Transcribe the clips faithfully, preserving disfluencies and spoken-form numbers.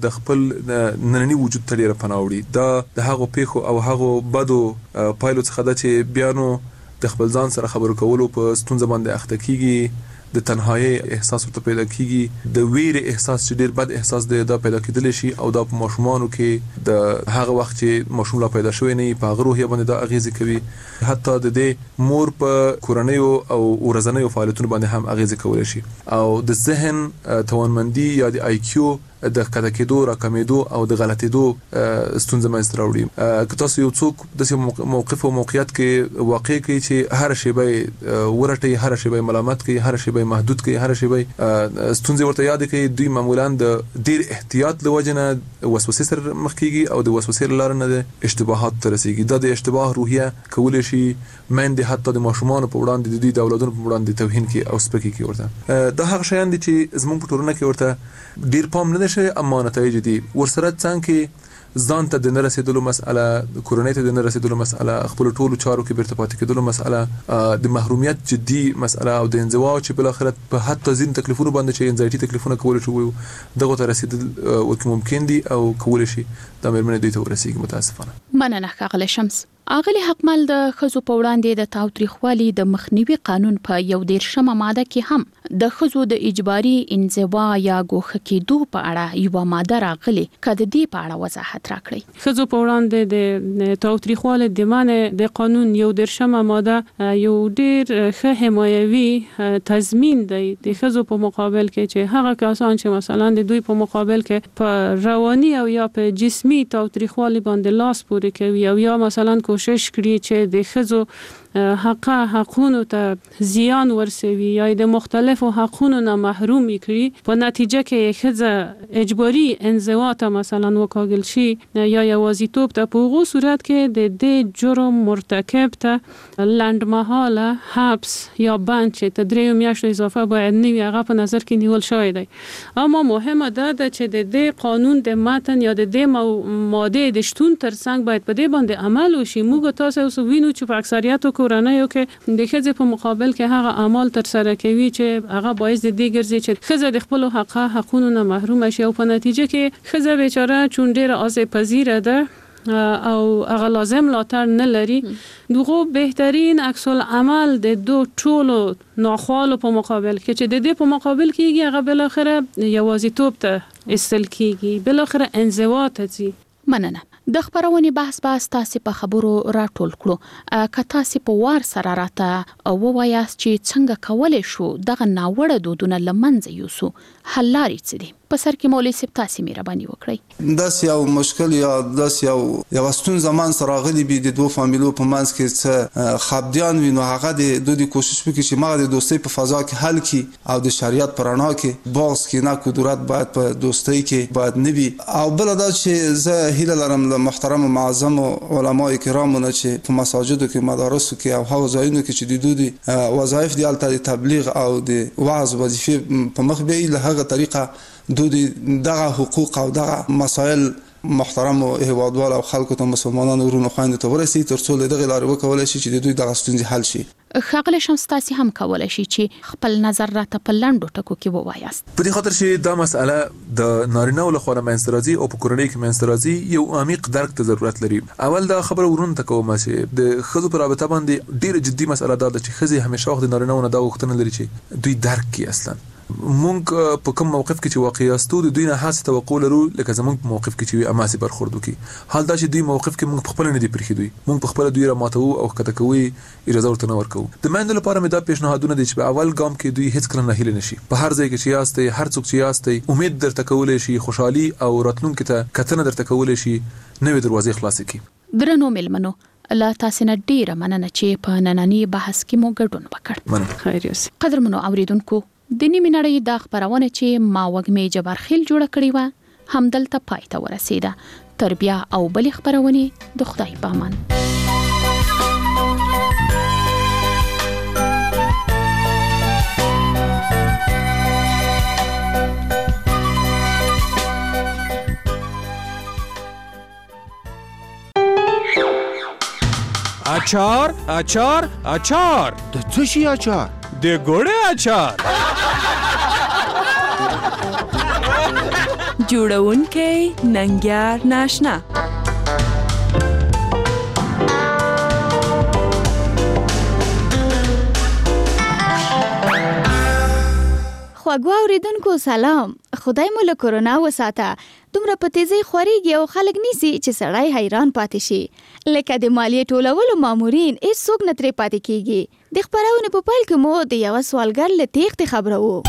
د خپل ننني وجود ته ډیره پناه وړي. دا د هغو پیښو او هغو بدو پایلو څخه ده چې بیا نو د خپل ځان سره خبرو کولو په ستونزه باندې اخته کیږي، د تنهایی احساس ورته پیدا کیږي، د ویرې احساس چې ډیر بد احساس دی دا پیدا کېدلی شي، او دا په ماشومانو کې د هغه وخت چې ماشوم لا پیدا شوی نه په هغه روحیه باندې دا اغیزه کوي. حتی د دې مور په کورنیو او ورځنیو فعالیتونو باندې هم اغیزه کولی شي، او د ذهن توانمندي یا د آی کیو د کده کېدو راکمېدو او د غلطېدو ستونزه منځته راوړي. که تاسو یو څوک داسې موقف او موقعیت کې واقع کوي چې هر شی به ورټي، هر شی به ملامت کوي، هر شی به محدود کوي، هر شی به ستونزه ورته یاد کوي، دوی معمولا د ډیر احتیاط لوجنه وسوسې سره مخ کیږي او د وسوسې لاره نه د اشتباهات تر رسیږي. دا د اشتباه روحیه کولای شي مندي حتی د ماشومان په وړاندې د دوی د اولادونو په وړاندې توهین کوي او سپکې کوي ورته. دا هغه شیان دي چې زموږ په ټولنه کې ورته ډیر پام نه شي، اما نتایج دي ورسره څنګه ځان ته د نه رسیدلو مسأله، کورنۍ ته د نه رسیدلو مسأله، خپل ټولو چارو کې بیرته پاتې کېدلو مسأله، د محرومیت جدي مسأله او د انزوا چې بل اخرت په حتی ځین تکلیفونو باندې چې انزایټي تکلیفونه کول شي دغه ته رسیدل ورته ممکن دي او کول شي د مېرمنې دوی ته ورسیږي. متاسفانه مننه ښاغلی شمس. اغلی حقمل د ښځو په وړاندې د تاوتریخوالي د مخنیوي قانون په یو دېرشمه ماده کې هم د ښځو د اجباري انزوا یا ګوښه کېدو په اړه یوه ماده راغلې. که د دې په اړه وضاحت راکړئ. ښځو په وړاندې د تاوتریخوالي د منع د قانون یو دېرشمه ماده یو ډېر ښه حمایوي تضمین دی د ښځو په مقابل کې چې هغه کسان چې مثلا د دوی په مقابل کې په رواني او یا په جسمي تاوتریخوالي باندې لاس پورې کوي او یا مثلا کوشش کړي چې د ښځو حقه حقونو ته زیان ورسوي یا د مختلفو حقونو نه محروم کړي، په نتیجه کې ښځه اجباري انزوا ته مثلا وکاږل شي یا یوازیتوب ته، په هغو صورت کې د دې جرم مرتکب ته لنډمهاله حبس یا بند چې ته دریو میاشتو اضافه باید نه وي هغه په نظر کې نیول شوی دی. اما مهمه ده چې د دې قانون د متن یا د دې ماده د شتون ترڅنګ باید په دې باندې عمل وشي. موږ تاسو اوس وینو چې په اکثریت کورنیو کې د ښځې په مقابل کې هغه اعمال تر سره کوي چې هغه باعث د دې ګرځي چې ښځه د خپل حق حقونو نه محروم شي، او په نتیجه کې ښځه بیچاره چون ډیره آزاد پذیره ده او هغه لازم ملاتړ نه لري، دغه بهترین عکس العمل د دو ټولو ناخوالو په مقابل کې چې د دې په مقابل کېږي هغه بل اخره یوازیتوب ته استل کېږي، بل اخره انزوا ته ځي. مننه. د خبرونې بحث باز تاسو په خبرو راټول کړو. که تاسو په وار سره راته ووایاست چې څنګه کولای شو دغه ناوړه دودونه لمنځه یوسو، حل لارې څه دي؟ په سر کې مولوي صاحب تاسو مهرباني وکړئ. داس یو مشکل یا داس یو یو ستون زمان سره غلي بي د دوه فامیلو په منځ کې څه خپديان وینو، هغه د دوی کوشش وکړي چې ما د دوستۍ په فضا کې حل کړي او د شریعت پرانا کې باغ کې نه قدرت باید په دوستۍ کې باید نه وي. او بل دا چې زه هیله لرم له محترم معظم علما کرامو نه چې په مساجدو کې مدارسو کې او هغو ځایونو کې چې د دوی وظایف دي البته د تبلیغ او د وعظ وظیفې په مخ به له هغه طریقه دوی دغه حقوق او دغه مسائل محترم او هیوادوال او خلکو ته مسلمانانو ورونو خويندو ته ورسي تر څو دغه لارې وکولای شي چې دوی دغه ستونزې حل شي. ښاغلی شمس تاسو هم کولای شي چې خپل نظر راته په لنډو ټکو کې ووایاست. په دې خاطر چې دا مسأله د نارینه له خوا منځته راځي او په کورنۍ کې منځته راځي یو عمیق درک ته ضرورت لري. اول دا خبره ورونه ته کوم چې د ښځو په رابطه باندې ډیره جدي مسأله ده چې ښځې همیشه وخت د نارینه نه دا غوښتنه لري چې دوی درک کړي. اصلا مونږ په کوم موقف کې چې واقع یاستو د دوی نه هڅه توقع لرو لکه زمونږ په موقف کې چې اماسي برخورد وکړي. حال دا چې دوی موقف کې مونږ خپل نه دی پرخي، دوی مونږ خپل دوی را ماتو او کته کوي اجازه ورته نه ورکو. د مېندو لپاره مې دا پیشنهادونه دي چې په اول ګام کې دوی هیڅ کله نه هیله نشي. په هر ځای کې چې یاستئ، هر څوک چې یاستئ، امید درته کولای شي، خوشحالي او راتلونکي ته کتنه درته کولای شي، نوې دروازې خلاصې کړي. درنو ملمنو، الله تاسو نه ډیره مننه چې په نننی بحث کې مو ګډون وکړ. مننه. خیر یوسف. قدرمنو اوریدونکو، د نیمې نړۍ دا خبرونه چې ما وګمې جبرخیل جوړ کړی و همدلته پای ته ورسیده. تر بیا او بلې خبرونه د خدای په امان. اچار اچار اچار د څه شي اچار؟ د ګوړې اچار. جوړونکی ننګیار ناشنا. خواږه اوریدونکو سلام. خدای مو له کورونا وساته. دومره په تیزی خوريږي او خلک نیسي چې سړی حیران پاتې شي. لکه د مالیې ټولولو مامورین هیڅ څوک نه ترې پاتې کیږي. د خبرونې په پیل کې مو د یو سوالګر له تېښتې خبره وو.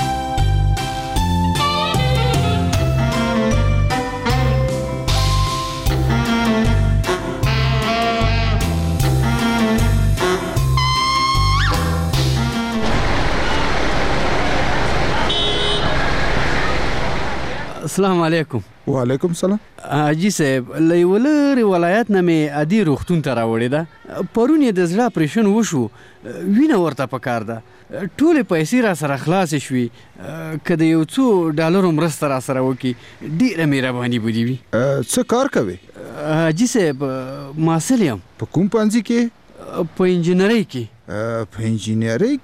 السلام علیکم. وعلیکم سلام. حاجی صاحب له یو لرې ولایت نه مې عادي روغتون ته راوړې ده. پرون یې د زړه اپریشن وشو، وینه ورته پکار ده. ټولې پیسې را سره خلاصې شوې. که د یو څو ډالرو مرسته را سره وکړي ډېره مهرباني به دې وي. څه کار کوې؟ حاجي صاحب محصل یم. په کوم پوهنځي کې؟ په انجینرۍ کې. په انجینرۍ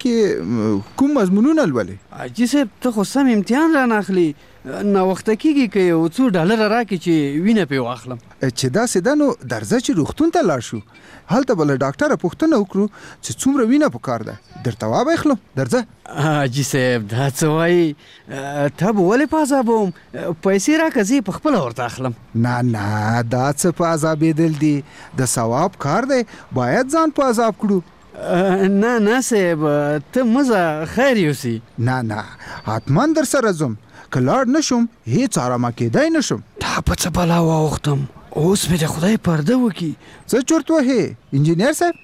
کې کوم مضمونونه لولې؟ حاجي صاحب ته خو سم امتحان را نه اخلي. ناوخته کېږي که یو څو ډالره راکړي چې وینه پرې واخلم. چې داسې ده نو درځه چې روغتون ته لاړ شو. هلته به له ډاکټره پوښتنه وکړو چې څومره وینه پکار ده، درته وابخلم. درځه. حاجي صاحب دا څه وایي؟ ته به ولې په عذابوم؟ پیسې راکړه زه یې پخپله ورته اخلم. نه نه دا څه په عذابېدل دي؟ د ثواب کار دی، باید ځان په عذاب کړو. نه نه صاحب ته مزه خیر یوسي. نه نه حتما در سره ځم. که لاړ نشم هیڅ آرامه کېدای نشم. دا په څه بلا واوښتم، اوس مې د خدای پرده وکړي. څه چورت وهې انجینر صاحب؟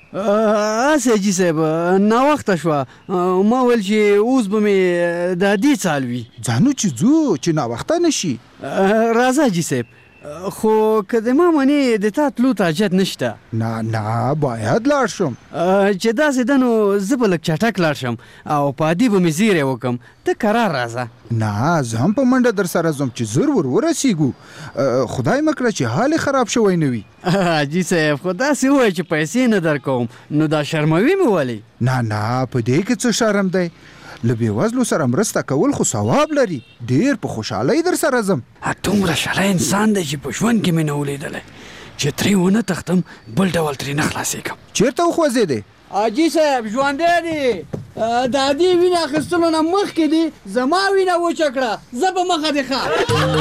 هسې حاجي صاحب ناوخته شوه، ما ویل چې اوس به مې د ادې څال وي. ځانو چې ځو چې ناوخته نشي. راځه حاجي صاحب، خو که د ما منې د تا تلو ته حاجت نشته. نه نه باید لاړ شم. چې داسې ده نو زه به لږ چټک لاړ شم او په ادې به مې زیری وکړم. ته کرار راځه. نه زه هم په منډه در سره ځم چې زر ور ورسیږو. خدای مه کړه چې حال خراب شوی نه وي. حاجي صاحب خو داسې ووایه چې پیسې نه در کوم نو دا شرموي مې ولې؟ نه نه په دې کې څه شرم دی؟ له بېوزلو سره مرسته کول خو ثواب لري. ډېر په خوشحالۍ در سره ځم. دومره شلی انسان دی چې په ژوند کې مې نه ولیدلی چې ترې ونه تښتم بل ډول ترې نه خلاصېږم. چېرته وخوځېدی؟ حاجي صاحب ژوندی دی، د ادې وینه اخیستلو نه مخکې دی زما وینه وچه کړه. زه به مخه دې ښه.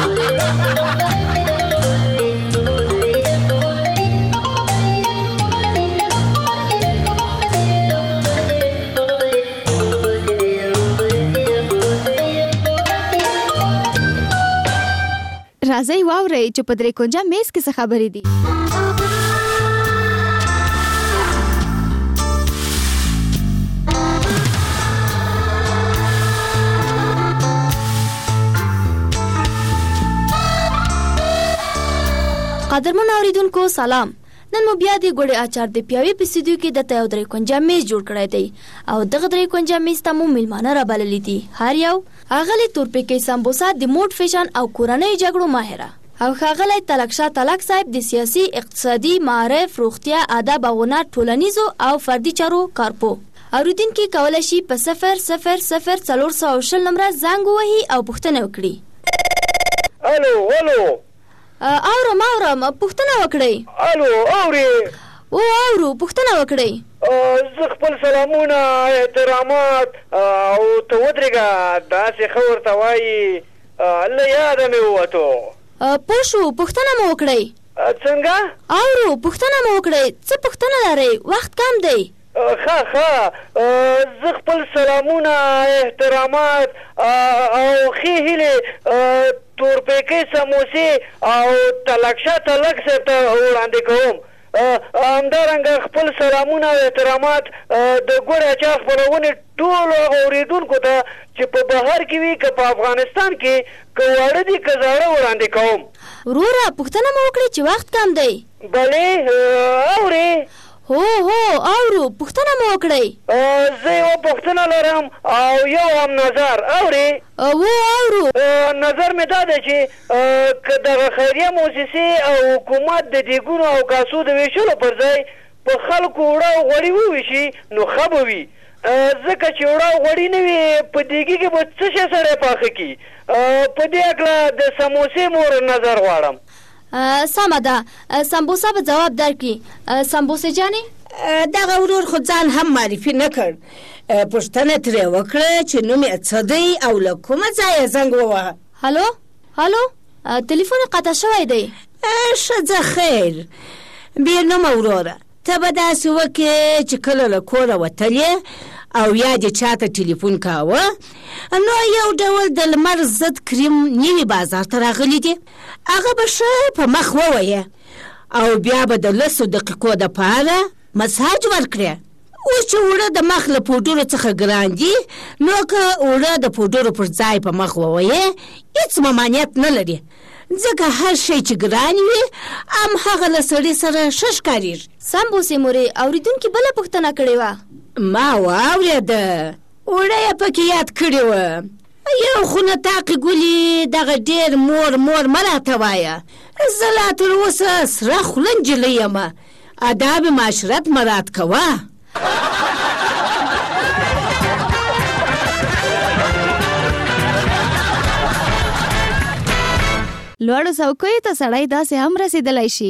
راځئ واورئ چې په درې کونجه میز کې څه خبرې دي. قدرمن اوریدونکو سلام. نن مو بیا د ګوړې اچار د پیاوي په استودیو کې د یو درې کونجه میز جوړ کړی دی او دغه درې کونجه میز ته مو میلمانه رابللي دي. هر یو اغلی تورپیکۍ سمبوسا د موډ فیشن او کورنۍ جګړو ماهره او ښاغلی تلکشاه تلک صاحب د سیاسي، اقتصادي، معارف، روغتیا، ادب او هنر، ټولنیزو او فردي چارو کارپو. اوریدونکي کولی شي په صفر صفر صفر څلور سوه شل نمبره زنګ ووهي او پوښتنه وکړي. الو الو اورم اورم پوښتنه وکړئ. الو اورې؟ او اورو پوښتنه وکړئ. زه خپل سلامونه، احترامات او ته ودرېږه داسې ښه ورته وایي له یاده مې ووتو. پوه شو پوښتنه مو وکړئ. څنګه؟ اورو پوښتنه مو وکړئ. څه پوښتنه لرئ؟ وخت کم دی. ښه ښه زه خپل سلامونه، احترامات او ښې هیلې تورپیکۍ سموسې او تلکشاه تلک صاحب ته وړاندې کوم. همدارنګه خپل سلامونه او احترامات د ګوړې اچار خپرونې ټولو هغو اورېدونکو ته چې په بهر کې وي که په افغانستان کې که واړه دي که زاړه وړاندې کوم. وروره پوښتنه مو وکړئ چې وخت کم دی. بلې اورې؟ هو هو اورو پوښتنه مو وکړئ. زه یوه پوښتنه لرم او یو هم نظر. اورې؟ و اورو. نظر مې دا دی چې که دغه خیریه موسسې او حکومت د دیګونو او کاسو د ویشلو پر ځای په خلکو اوړه او غوړي وویشي نو ښه به وي. ځکه چې وړه غوړي نه وي په دیګي کې به څه شی سړی پاخه کي. په دې هکله د سموسې مور نظر غواړم. سمه ده، سمبوسه به ځواب درکړي. سمبوسې جانې دغه ورور خو ځان هم معرفي نه کړ، پوښتنه ترې وکړه چې نوم یې څه دی او له کومه ځایه زنګ ووهه. هلو هلو تلیفون قطع شوی دی. ښځه خیر، بې نومه وروره، ته به داسې وکړې چې کله له کوره وتلې او یا دې چاته ټلیفون کاوه نو یو ډول د لمر ضد کریم نوي بازار ته راغلی دی، هغه به ښه په مخ ووایه او بیا به د لسو دقیقو دپاره مساج ورکړې. اوس چې اوړه د مخ له پوډرو څخه ګران دي نو که اوړه د پوډرو پر ځای په مخ ووایې هېڅ ممانعت نه لري، ځکه هر شی چې ګران وي هم هغه له سړي سره ښه ښکارېږي. سمبوسې مورې اورېدونکي بله پوښتنه کړې وه. ما واورېده، اوړه یې پکې یاد کړې وه. یو خو نطاقې ګلې دغه ډېر مور مور مه راته وایه، زه لا تر اوسه سره خوله نجلۍ یم، آداب معاشرت مراعات کوه. لوړو څوکیو ته سړی داسې هم رسېدلی شي.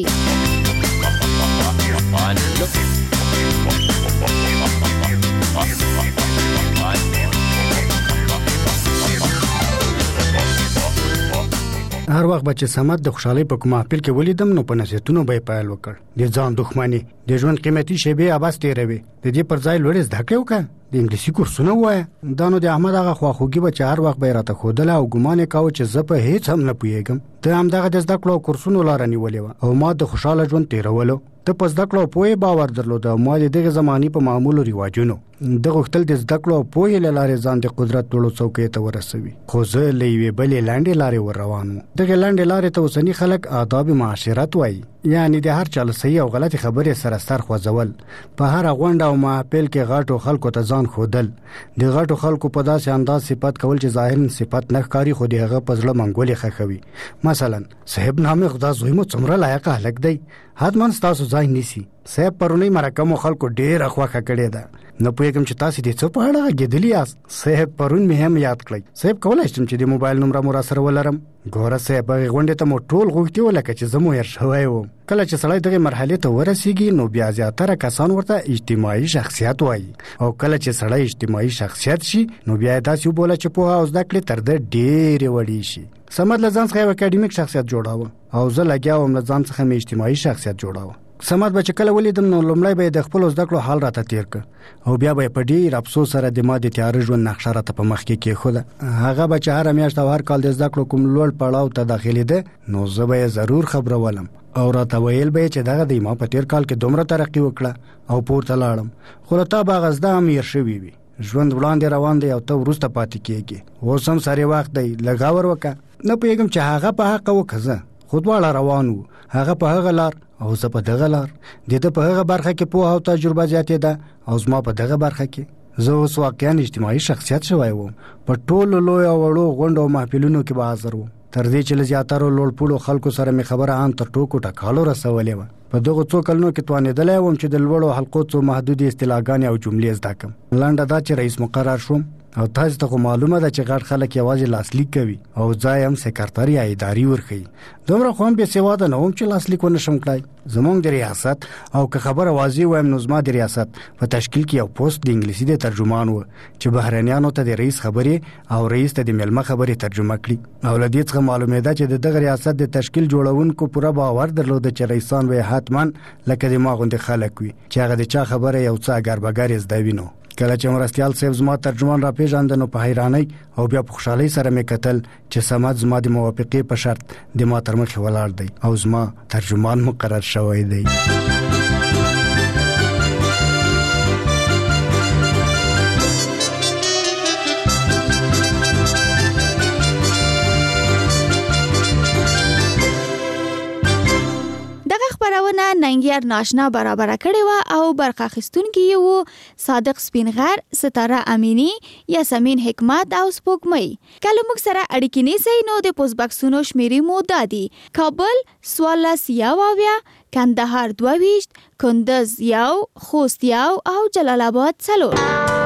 هر وخت به چې سمت د خوشحالۍ په کوم محفل کې ولیدم نو په نصیحتونو به یې پیل وکړ. د ځان دښمني، د ژوند قیمتي شیبې عبث تېروي، د دې پر ځای لوړې زده کړې وکړه، د انګلیسي کورسونه ووایه. دا نو د احمد هغه خواخوږي به چې هر وخت به یې راته ښودله او ګمان یې کاوه چې زه په هېڅ هم نه پوهېږم. ته همدغه د زده کړو او کورسونو لاره نیولې وه او ما د خوشحاله ژوند تېرولو. ته په زده کړو او پوهې باور درلود او ما د دغې زمانې په معمولو رواجونو ده غوښتل د زده کړو او پوهې له لارې ځان د قدرت لوړو څوکیو ته ورسوي. خو زه له یوې بلې لنډې لارې ور روان وم. دغې لنډې لارې ته اوسني خلک آداب معاشرت وایي، یعنې د هر چا له صحیح او غلطې خبرې سره سر خوځول، په هره غونډه او محفل کې غټو خلکو ته ځان ښودل، د غټو خلکو په داسې انداز صفت کول چې ظاهراً صفت نه ښکاري خو د هغه په زړه منګولې ښخوي. مثلا صاحب نامې خدا زوی مو څومره لایقه هلک دی، حتما ستاسو ځای نیسي. صاحب پرونی مرکه مو خلکو ډېره خوښه کړې ده، نه پوهېږم چې تاسې د څه په اړه غږېدلي یاست. صاحب پرون مې هم یاد کړئ. صاحب کولی شم چې د موبایل نمره مو راسره ولرم؟ ګوره صاحب هغې غونډې ته مو ټول غوښتي وو لکه چې زه مو هېر شوی وم. کله چې سړی دغې مرحلې ته ورسیږي نو بیا زیاتره کسان ورته اجتماعي شخصیت وایي، او کله چې سړی اجتماعي شخصیت شي نو بیا یې داسې وبوله چې پوهه او زده کړې تر ده ډېرې وړې شي. صمد له ځان څخه یو اکاډمیک شخصیت جوړاوه او زه لګیا وم له ځان څخه مې اجتماعي شخصیت جوړاوه. صمد به چې کله ولیدم نو لومړی به یې د خپلو زده کړو حال راته تېر کړ او بیا به یې په ډېر افسوس سره د ما د تیاره ژوند نقشه راته په مخ کې کېښوده. هغه به چې هره میاشت او هر کال د زده کړو کوم لوړ پړاو ته داخلېده نو زه به یې ضرور خبرولم او راته ویل به یې چې دغه د ما په تېر کال کې دومره ترقي وکړه او پورته لاړم، خو له تا به هغه زده هم هېر شوي وي. ژوند وړاندې روان دی او ته وروسته پاتې کېږي. اوس هم سارې وخت دی، لږ غور وکړه. نه پوهېږم چې هغه په حقه وه که زه، خو دواړه روان وو، هغه په هغه لار او زه په دغه لار. د ده په هغه برخه کې پوهه او تجربه زیاتېده او زما په دغه برخه کې. زه اوس واقعا اجتماعي شخصیت شوی وم، په ټولو لویو او وړو غونډو او محفلونو کې به حاضر وم، تر دې چې له زیاترو لوړ پوړو خلکو سره مې خبره ان تر ټوکو ټکالو رسولې وه. په دغو څو کلونو کې توانېدلی وم چې د لوړو حلقو څو محدودې اصطلاحګانې او جملې زده کړم. لنډه دا چې رئیس مقرر شوم او تاسو ته خو معلومه ده چې غټ خلک یوازې لاسلیک کوي او ځای هم سکرتر یا اداري ورښیي. دومره خو هم بې سواده نه وم چې لاسلیک ونه شم کړی. زموږ د ریاست او که خبره واضح وایم نو زما د ریاست په تشکیل کې یو پوسټ د انګلیسي د ترجمان و چې بهرنیانو ته د رئیس خبرې او رئیس ته د میلمه خبرې ترجمه کړي. او له دې څخه معلومېده چې د دغه ریاست د تشکیل جوړونکو پوره باور درلوده چې رئیسان به حتما لکه د ما غوندې خلک وي چې هغه د چا خبره یو څه اګر بګر یې زده وي. نو کله چې مرستیال صاحب زما ترجمان را پیژانده نو په حیرانۍ او بیا په خوشحالۍ سره مې کتل چې صمد زما د موافقې په شرط د ما تر مخې ولاړ دی او زما ترجمان مقرر شوی دی. ننګیار ناشنا برابر کړي و او برخه اخیستونکي یو صادق سپینغر، ستاره امینی، یاسمین حکمت او سپوږمۍ. کله موږ سره اړیکې نیسئ نو د پوسټ باکسونو شمیرې مو دا دي: کابل څوارلس یو اویا، کندهار دوه ویشت، کندز یو، خوست یو او جلال آباد څلور.